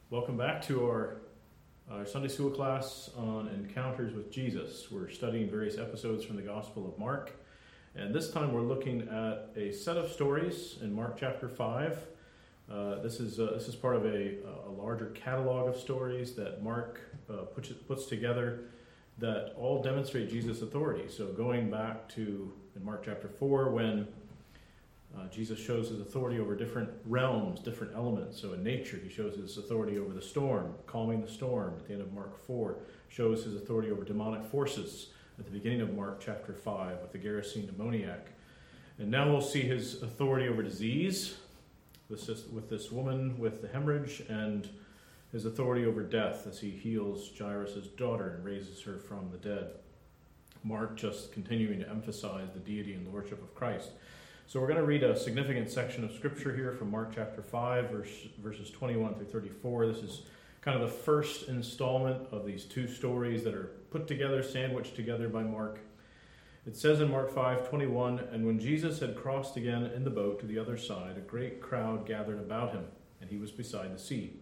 Welcome back to our Sunday school class on encounters with Jesus. We're studying various episodes from the Gospel of Mark, and this time we're looking at a set of stories in Mark chapter 5. This is part of a larger catalog of stories that Mark puts together that all demonstrate Jesus' authority. So going back to in Mark chapter 4 when Jesus shows his authority over different realms, different elements. So in nature, he shows his authority over the storm, calming the storm. At the end of Mark 4, shows his authority over demonic forces. At the beginning of Mark chapter 5, with the Gerasene demoniac. And now we'll see his authority over disease, with this woman with the hemorrhage, and his authority over death as he heals Jairus' daughter and raises her from the dead. Mark just continuing to emphasize the deity and lordship of Christ. So we're going to read a significant section of Scripture here from Mark chapter 5, verses 21 through 34. This is kind of the first installment of these two stories that are put together, sandwiched together by Mark. It says in Mark 5:21, "And when Jesus had crossed again in the boat to the other side, a great crowd gathered about him, and he was beside the sea.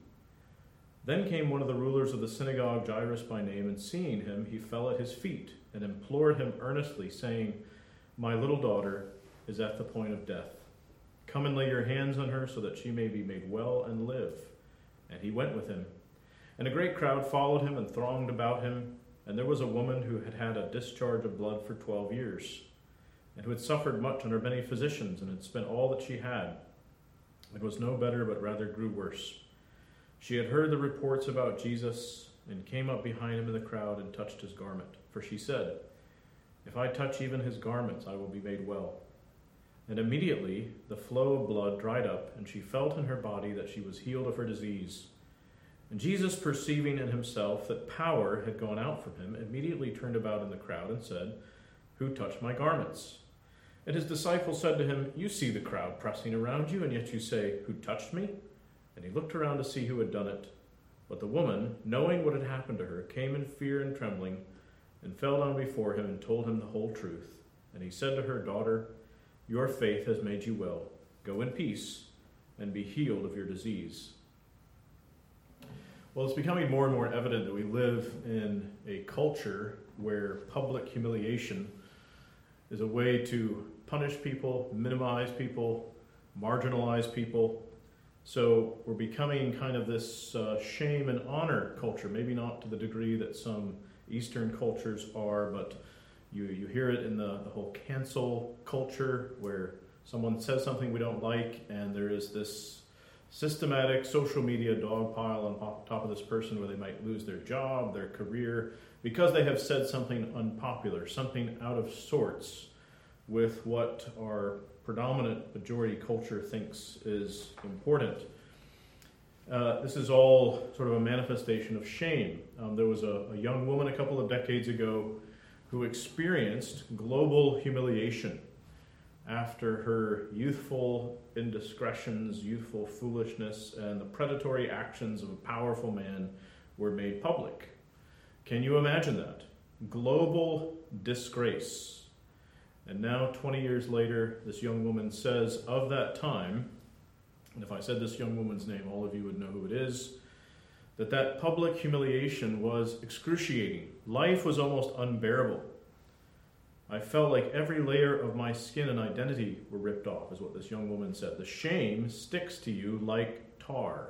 Then came one of the rulers of the synagogue, Jairus by name, and seeing him, he fell at his feet and implored him earnestly, saying, 'My little daughter is at the point of death. Come and lay your hands on her so that she may be made well and live.' And he went with him. And a great crowd followed him and thronged about him. And there was a woman who had had a discharge of blood for 12 years, and who had suffered much under many physicians, and had spent all that she had, and was no better, but rather grew worse. She had heard the reports about Jesus, and came up behind him in the crowd and touched his garment. For she said, 'If I touch even his garments, I will be made well.' And immediately the flow of blood dried up, and she felt in her body that she was healed of her disease. And Jesus, perceiving in himself that power had gone out from him, immediately turned about in the crowd and said, 'Who touched my garments?' And his disciples said to him, 'You see the crowd pressing around you, and yet you say, Who touched me?' And he looked around to see who had done it. But the woman, knowing what had happened to her, came in fear and trembling, and fell down before him and told him the whole truth. And he said to her, 'Daughter, your faith has made you well. Go in peace and be healed of your disease.'" Well, it's becoming more and more evident that we live in a culture where public humiliation is a way to punish people, minimize people, marginalize people. So we're becoming kind of this shame and honor culture, maybe not to the degree that some Eastern cultures are, but you hear it in the whole cancel culture where someone says something we don't like, and there is this systematic social media dog pile on top of this person where they might lose their job, their career, because they have said something unpopular, something out of sorts with what our predominant majority culture thinks is important. This is all sort of a manifestation of shame. There was a young woman a couple of decades ago who experienced global humiliation after her youthful indiscretions, youthful foolishness, and the predatory actions of a powerful man were made public. Can you imagine that? Global disgrace. And now, 20 years later, this young woman says of that time, and if I said this young woman's name, all of you would know who it is, that public humiliation was excruciating. Life was almost unbearable. I felt like every layer of my skin and identity were ripped off, is what this young woman said. The shame sticks to you like tar.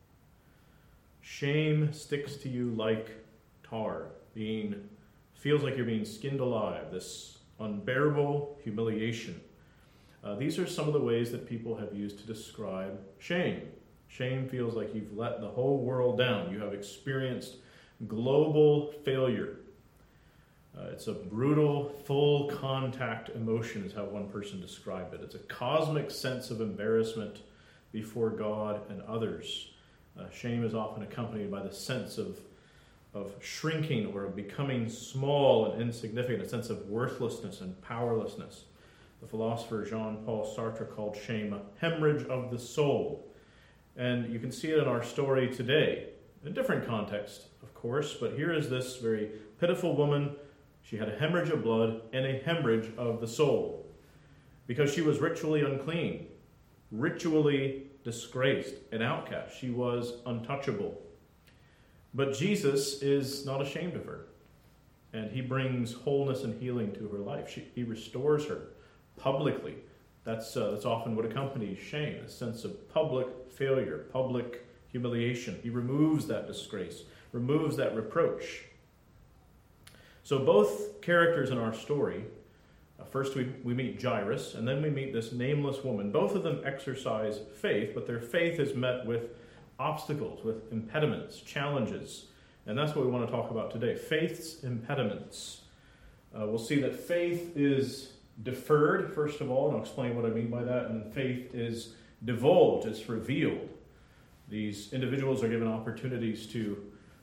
Shame sticks to you like tar. Feels like you're being skinned alive. This unbearable humiliation. These are some of the ways that people have used to describe shame. Shame feels like you've let the whole world down. You have experienced global failure. It's a brutal, full contact emotion is how one person described it. It's a cosmic sense of embarrassment before God and others. Shame is often accompanied by the sense of shrinking or of becoming small and insignificant, a sense of worthlessness and powerlessness. The philosopher Jean-Paul Sartre called shame a hemorrhage of the soul. And you can see it in our story today. In a different context, of course, but here is this very pitiful woman. She had a hemorrhage of blood and a hemorrhage of the soul because she was ritually unclean, ritually disgraced, an outcast. She was untouchable. But Jesus is not ashamed of her, and he brings wholeness and healing to her life. He restores her publicly. That's often what accompanies shame, a sense of public failure, public humiliation. He removes that disgrace, removes that reproach. So both characters in our story, first we meet Jairus, and then we meet this nameless woman. Both of them exercise faith, but their faith is met with obstacles, with impediments, challenges. And that's what we want to talk about today, faith's impediments. We'll see that faith is deferred, first of all, and I'll explain what I mean by that, and then faith is divulged, it's revealed. These individuals are given opportunities to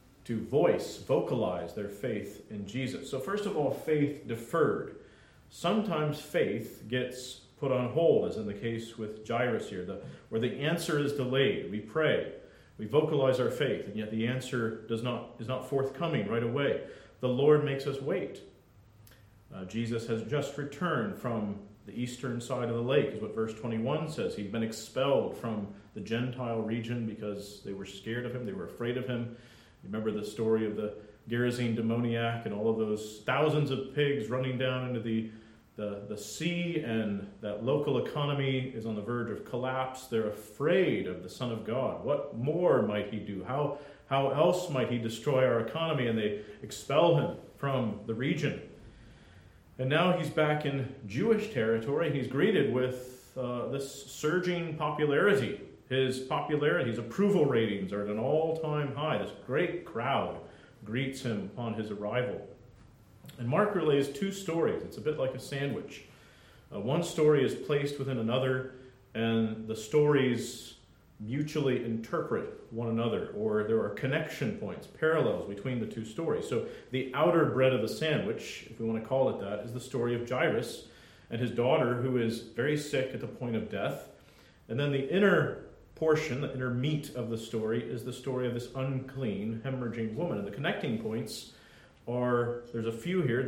vocalize their faith in Jesus. So first of all, faith deferred. Sometimes faith gets put on hold, as in the case with Jairus here, where the answer is delayed. We pray, we vocalize our faith, and yet the answer is not forthcoming right away. The Lord makes us wait. Jesus has just returned from the eastern side of the lake, is what verse 21 says. He'd been expelled from the Gentile region because they were scared of him, they were afraid of him. Remember the story of the Gerasene demoniac and all of those thousands of pigs running down into the sea, and that local economy is on the verge of collapse. They're afraid of the Son of God. What more might he do? How else might he destroy our economy? And they expel him from the region. And now he's back in Jewish territory. He's greeted with this surging popularity. His approval ratings are at an all-time high. This great crowd greets him upon his arrival. And Mark relays two stories. It's a bit like a sandwich. One story is placed within another, and the stories mutually interpret one another, or there are connection points, parallels between the two stories. So the outer bread of the sandwich, if we want to call it that, is the story of Jairus and his daughter, who is very sick at the point of death. And then the inner portion, the inner meat of the story, is the story of this unclean, hemorrhaging woman. And the connecting points are, there's a few here.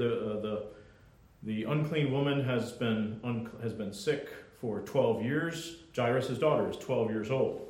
The unclean woman has been sick for 12 years. Jairus' daughter is 12 years old.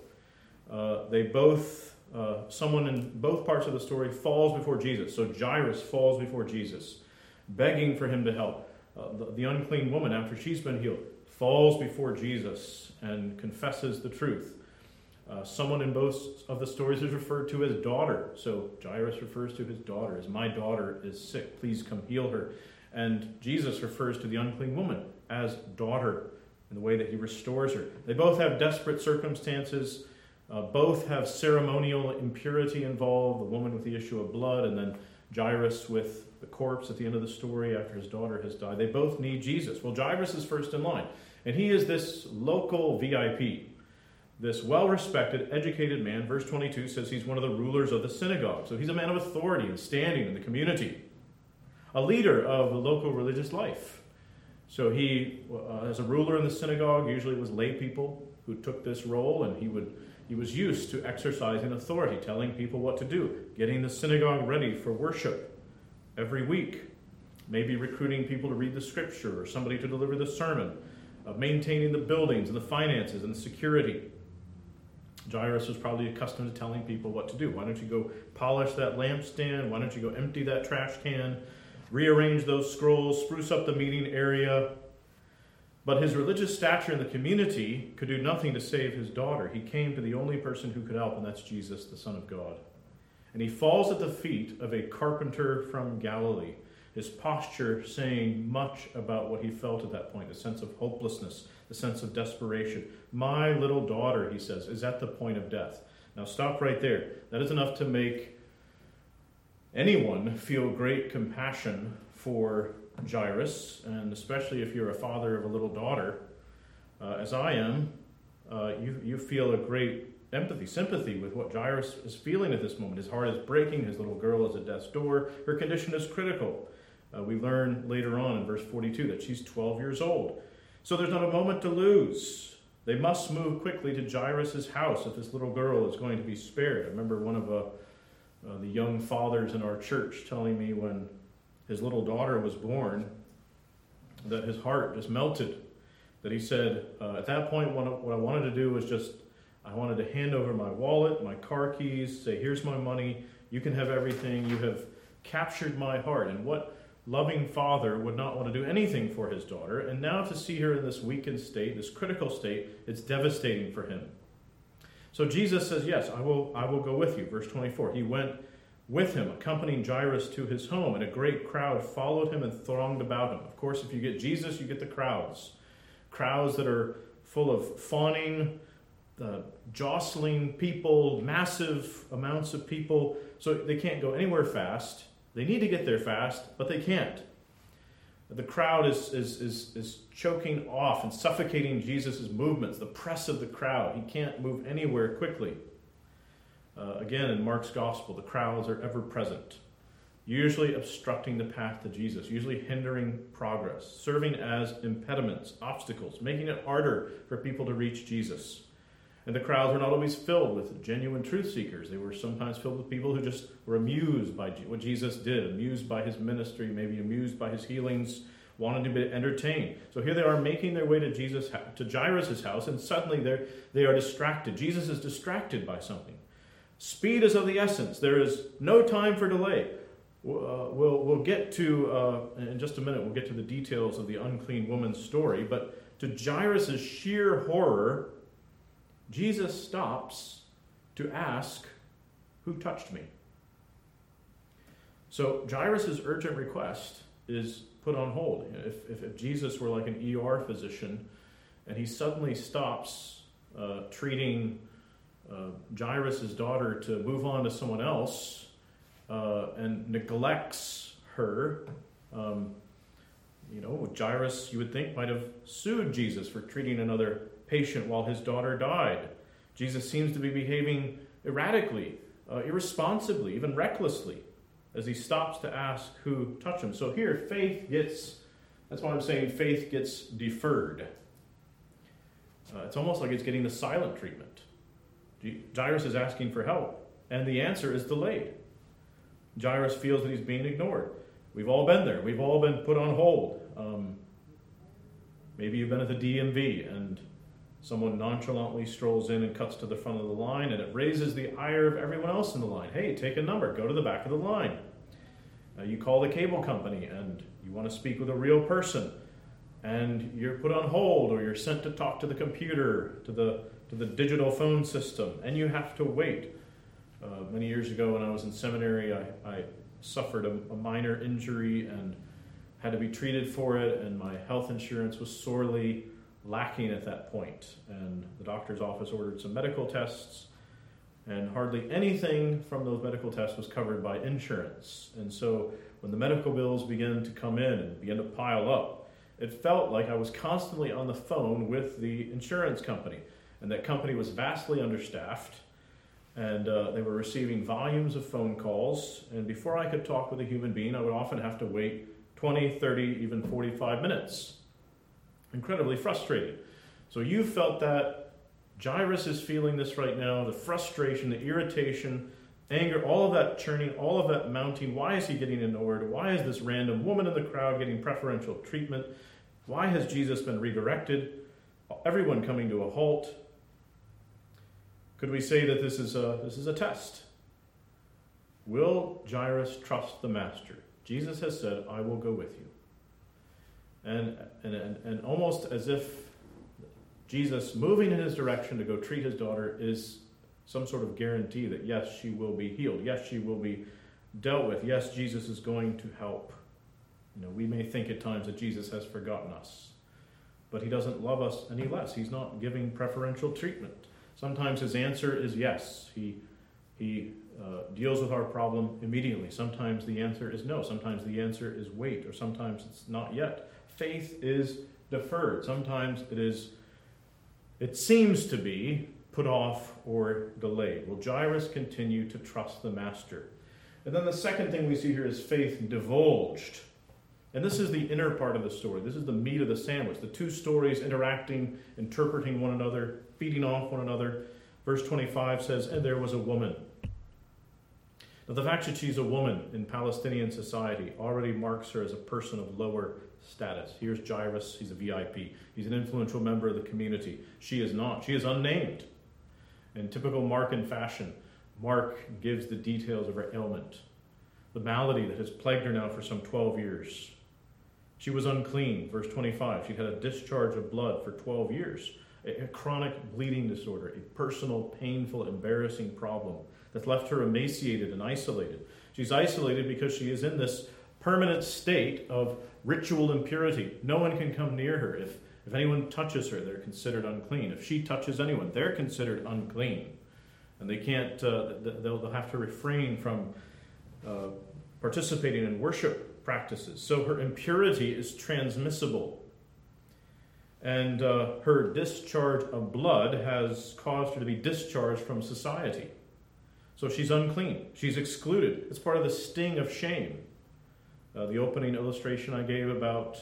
Someone in both parts of the story falls before Jesus. So Jairus falls before Jesus, begging for him to help. The unclean woman, after she's been healed, falls before Jesus and confesses the truth. Someone in both of the stories is referred to as daughter. So Jairus refers to his daughter as, my daughter is sick, please come heal her. And Jesus refers to the unclean woman as daughter in the way that he restores her. They both have desperate circumstances. Both have ceremonial impurity involved, the woman with the issue of blood, and then Jairus with the corpse at the end of the story after his daughter has died. They both need Jesus. Well, Jairus is first in line, and he is this local VIP. This well-respected, educated man. Verse 22 says he's one of the rulers of the synagogue. So he's a man of authority and standing in the community. A leader of the local religious life. So he, as a ruler in the synagogue, usually it was lay people who took this role, and he was used to exercising authority, telling people what to do, getting the synagogue ready for worship every week, maybe recruiting people to read the scripture or somebody to deliver the sermon, maintaining the buildings and the finances and the security. Jairus was probably accustomed to telling people what to do. Why don't you go polish that lampstand? Why don't you go empty that trash can? Rearrange those scrolls, spruce up the meeting area. But his religious stature in the community could do nothing to save his daughter. He came to the only person who could help, and that's Jesus, the Son of God. And he falls at the feet of a carpenter from Galilee, his posture saying much about what he felt at that point, a sense of hopelessness, a sense of desperation. My little daughter, he says, is at the point of death. Now stop right there. That is enough to make anyone feel great compassion for Jairus, and especially if you're a father of a little daughter, as I am, you feel a great empathy, sympathy with what Jairus is feeling at this moment. His heart is breaking. His little girl is at death's door. Her condition is critical. We learn later on in verse 42 that she's 12 years old. So there's not a moment to lose. They must move quickly to Jairus' house if this little girl is going to be spared. I remember one of the young fathers in our church telling me when his little daughter was born that his heart just melted. That he said, at that point, what I wanted to do was just I wanted to hand over my wallet, my car keys, say, here's my money, you can have everything, you have captured my heart. And what loving father would not want to do anything for his daughter? And now to see her in this weakened state, this critical state, it's devastating for him. So Jesus says, yes, I will go with you. Verse 24, he went with him, accompanying Jairus to his home, and a great crowd followed him and thronged about him. Of course, if you get Jesus, you get the crowds. Crowds that are full of fawning, jostling people, massive amounts of people. So they can't go anywhere fast. They need to get there fast, but they can't. The crowd is choking off and suffocating Jesus' movements, the press of the crowd. He can't move anywhere quickly. Again, in Mark's gospel, the crowds are ever present, usually obstructing the path to Jesus, usually hindering progress, serving as impediments, obstacles, making it harder for people to reach Jesus. And the crowds were not always filled with genuine truth seekers. They were sometimes filled with people who just were amused by what Jesus did, amused by his ministry, maybe amused by his healings, wanted to be entertained. So here they are making their way to Jairus' house, and suddenly they are distracted. Jesus is distracted by something. Speed is of the essence. There is no time for delay. We'll get to, in just a minute, we'll get to the details of the unclean woman's story, but to Jairus' sheer horror, Jesus stops to ask, who touched me? So Jairus' urgent request is put on hold. If Jesus were like an ER physician and he suddenly stops treating Jairus' daughter to move on to someone else and neglects her, Jairus, you would think, might have sued Jesus for treating another patient while his daughter died. Jesus seems to be behaving erratically, irresponsibly, even recklessly, as he stops to ask who touched him. So here, that's why I'm saying faith gets deferred. It's almost like it's getting the silent treatment. Jairus is asking for help, and the answer is delayed. Jairus feels that he's being ignored. We've all been there. We've all been put on hold. Maybe you've been at the DMV, and someone nonchalantly strolls in and cuts to the front of the line, and it raises the ire of everyone else in the line. Hey, take a number. Go to the back of the line. You call the cable company, and you want to speak with a real person, and you're put on hold, or you're sent to talk to the computer, to the digital phone system, and you have to wait. Many years ago when I was in seminary, I suffered a minor injury and had to be treated for it, and my health insurance was sorely lacking at that point. And the doctor's office ordered some medical tests, and hardly anything from those medical tests was covered by insurance. And so when the medical bills began to come in and began to pile up, it felt like I was constantly on the phone with the insurance company. And that company was vastly understaffed, and they were receiving volumes of phone calls. And before I could talk with a human being, I would often have to wait 20, 30, even 45 minutes. Incredibly frustrating. So you felt that. Jairus is feeling this right now, the frustration, the irritation, anger, all of that churning, all of that mounting. Why is he getting ignored? Why is this random woman in the crowd getting preferential treatment? Why has Jesus been redirected? Everyone coming to a halt. Could we say that this is a test? Will Jairus trust the master? Jesus has said, I will go with you. And almost as if Jesus moving in his direction to go treat his daughter is some sort of guarantee that yes, she will be healed. Yes, she will be dealt with. Yes, Jesus is going to help. We may think at times that Jesus has forgotten us, but he doesn't love us any less. He's not giving preferential treatment. Sometimes his answer is yes. He deals with our problem immediately. Sometimes the answer is no. Sometimes the answer is wait, or sometimes it's not yet. Faith is deferred. Sometimes it seems to be put off or delayed. Will Jairus continue to trust the master? And then the second thing we see here is faith divulged. And this is the inner part of the story. This is the meat of the sandwich. The two stories interacting, interpreting one another, feeding off one another. Verse 25 says, and there was a woman. Now the fact that she's a woman in Palestinian society already marks her as a person of lower status. Here's Jairus, he's a VIP. He's an influential member of the community. She is not. She is unnamed. In typical Markan fashion, Mark gives the details of her ailment, the malady that has plagued her now for some 12 years. She was unclean, verse 25. She'd had a discharge of blood for 12 years, a chronic bleeding disorder, a personal, painful, embarrassing problem that's left her emaciated and isolated. She's isolated because she is in this permanent state of ritual impurity. No one can come near her. If anyone touches her, they're considered unclean. If she touches anyone, they're considered unclean. And they can't, they'll have to refrain from participating in worship practices. So her impurity is transmissible. And her discharge of blood has caused her to be discharged from society. So she's unclean. She's excluded. It's part of the sting of shame. The opening illustration I gave about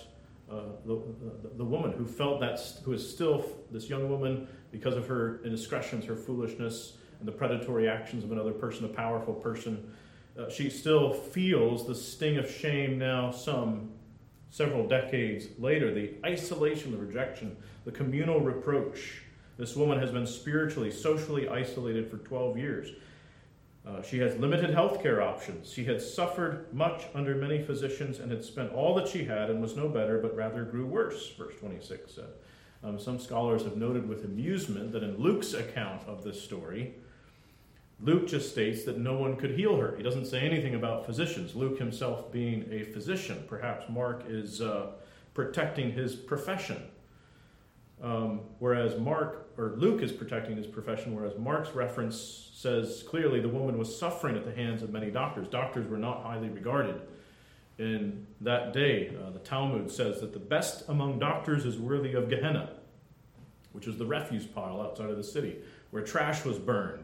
the woman who felt that, who is still this young woman because of her indiscretions, her foolishness, and the predatory actions of another person, a powerful person. She still feels the sting of shame now several decades later. The isolation, the rejection, the communal reproach. This woman has been spiritually, socially isolated for 12 years. She has limited health care options. She had suffered much under many physicians and had spent all that she had and was no better, but rather grew worse, verse 26 said. Some scholars have noted with amusement that in Luke's account of this story, Luke just states that no one could heal her. He doesn't say anything about physicians, Luke himself being a physician. Perhaps Mark is protecting his profession. Whereas Luke is protecting his profession, whereas Mark's reference says clearly the woman was suffering at the hands of many doctors. Doctors were not highly regarded in that day. The Talmud says that the best among doctors is worthy of Gehenna, which is the refuse pile outside of the city, where trash was burned.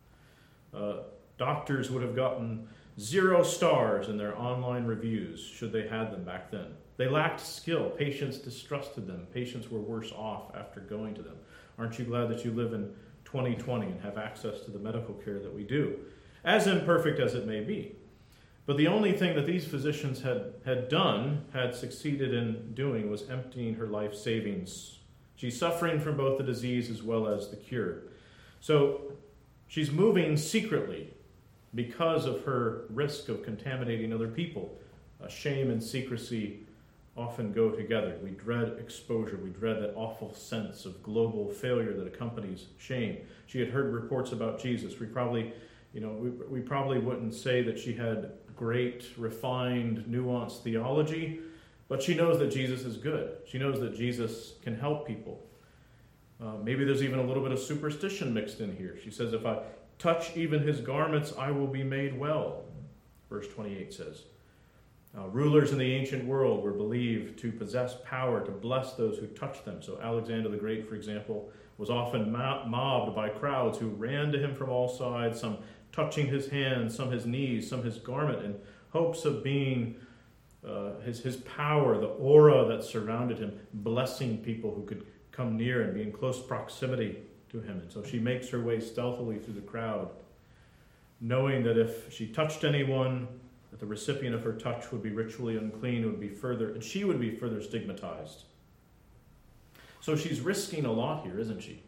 Doctors would have gotten 0 stars in their online reviews, should they had them back then. They lacked skill. Patients distrusted them. Patients were worse off after going to them. Aren't you glad that you live in 2020 and have access to the medical care that we do, as imperfect as it may be? But the only thing that these physicians had succeeded in doing, was emptying her life savings. She's suffering from both the disease as well as the cure. So she's moving secretly because of her risk of contaminating other people. Shame and secrecy often go together. We dread exposure. We dread that awful sense of global failure that accompanies shame. She had heard reports about Jesus. We probably wouldn't say that she had great, refined, nuanced theology, but she knows that Jesus is good. She knows that Jesus can help people. Maybe there's even a little bit of superstition mixed in here. She says, if I touch even his garments, I will be made well, verse 28 says. Rulers in the ancient world were believed to possess power to bless those who touched them. So Alexander the Great, for example, was often mobbed by crowds who ran to him from all sides, some touching his hands, some his knees, some his garment, in hopes of being his power, the aura that surrounded him, blessing people who could come near and be in close proximity to him. And so she makes her way stealthily through the crowd, knowing that if she touched anyone, that the recipient of her touch would be ritually unclean, and she would be further stigmatized. So she's risking a lot here, isn't she?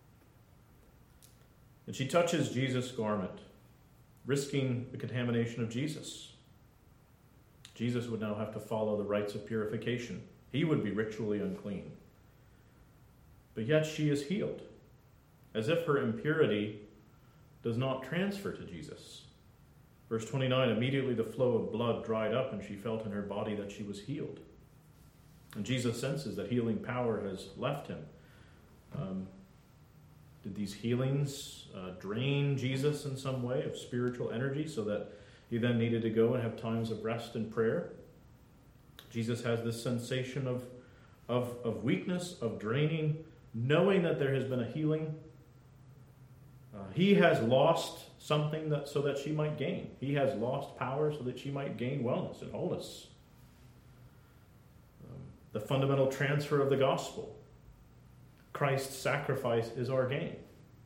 And she touches Jesus' garment, risking the contamination of Jesus. Jesus would now have to follow the rites of purification. He would be ritually unclean. But yet she is healed, as if her impurity does not transfer to Jesus. Verse 29, immediately the flow of blood dried up, and she felt in her body that she was healed. And Jesus senses that healing power has left him. Did these healings drain Jesus in some way of spiritual energy so that he then needed to go and have times of rest and prayer? Jesus has this sensation of weakness, of draining, knowing that there has been a healing. He has lost something so that she might gain. He has lost power so that she might gain wellness and wholeness. The fundamental transfer of the gospel. Christ's sacrifice is our gain.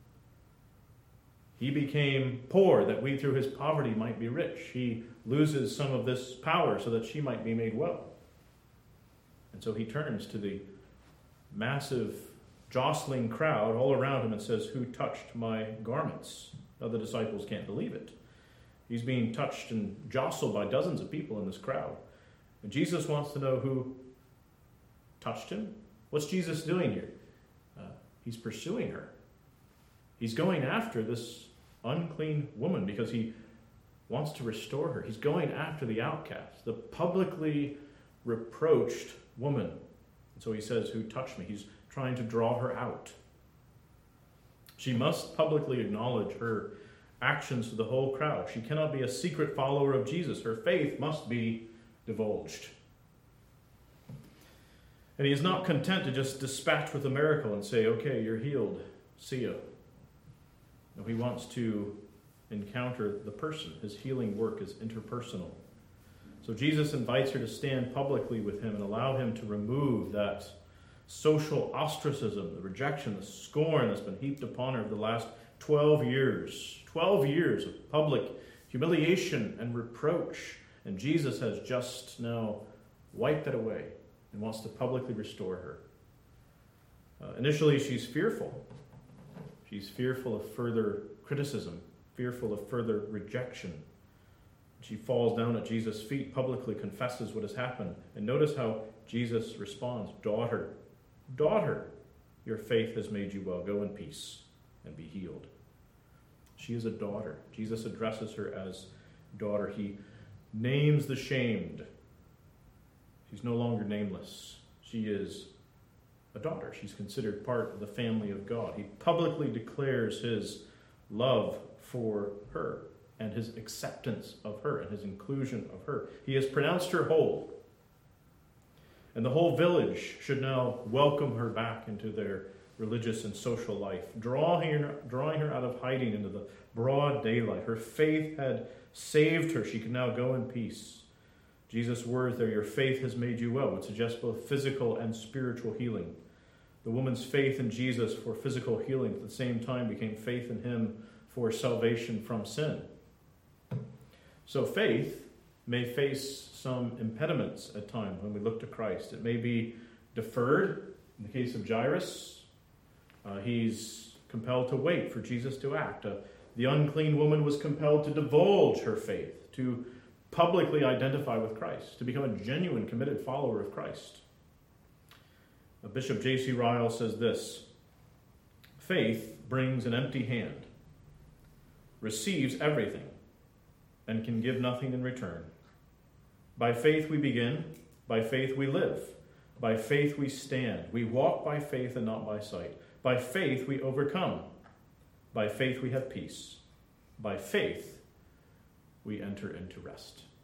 He became poor that we through his poverty might be rich. He loses some of this power so that she might be made well. And so he turns to the massive jostling crowd all around him and says, "Who touched my garments?" Now the disciples can't believe it. He's being touched and jostled by dozens of people in this crowd. And Jesus wants to know who touched him. What's Jesus doing here? He's pursuing her. He's going after this unclean woman because he wants to restore her. He's going after the outcast, the publicly reproached woman. And so he says, "Who touched me?" He's trying to draw her out. She must publicly acknowledge her actions to the whole crowd. She cannot be a secret follower of Jesus. Her faith must be divulged. And he is not content to just dispatch with a miracle and say, "Okay, you're healed. See ya." No, he wants to encounter the person. His healing work is interpersonal. So Jesus invites her to stand publicly with him and allow him to remove that social ostracism, the rejection, the scorn that's been heaped upon her the last 12 years. 12 years of public humiliation and reproach. And Jesus has just now wiped that away and wants to publicly restore her. Initially, she's fearful. She's fearful of further criticism, fearful of further rejection. She falls down at Jesus' feet, publicly confesses what has happened. And notice how Jesus responds, "Daughter, daughter, your faith has made you well. Go in peace and be healed." She is a daughter. Jesus addresses her as daughter. He names the shamed. She's no longer nameless. She is a daughter. She's considered part of the family of God. He publicly declares his love for her and his acceptance of her and his inclusion of her. He has pronounced her whole. And the whole village should now welcome her back into their religious and social life, drawing her out of hiding into the broad daylight. Her faith had saved her. She can now go in peace. Jesus' words there, "Your faith has made you well," would suggest both physical and spiritual healing. The woman's faith in Jesus for physical healing at the same time became faith in him for salvation from sin. So faith may face some impediments at times when we look to Christ. It may be deferred. In the case of Jairus, he's compelled to wait for Jesus to act. The unclean woman was compelled to divulge her faith, to publicly identify with Christ, to become a genuine, committed follower of Christ. Bishop J.C. Ryle says this: "Faith brings an empty hand, receives everything, and can give nothing in return. By faith we begin, by faith we live, by faith we stand. We walk by faith and not by sight. By faith we overcome. By faith we have peace. By faith we enter into rest."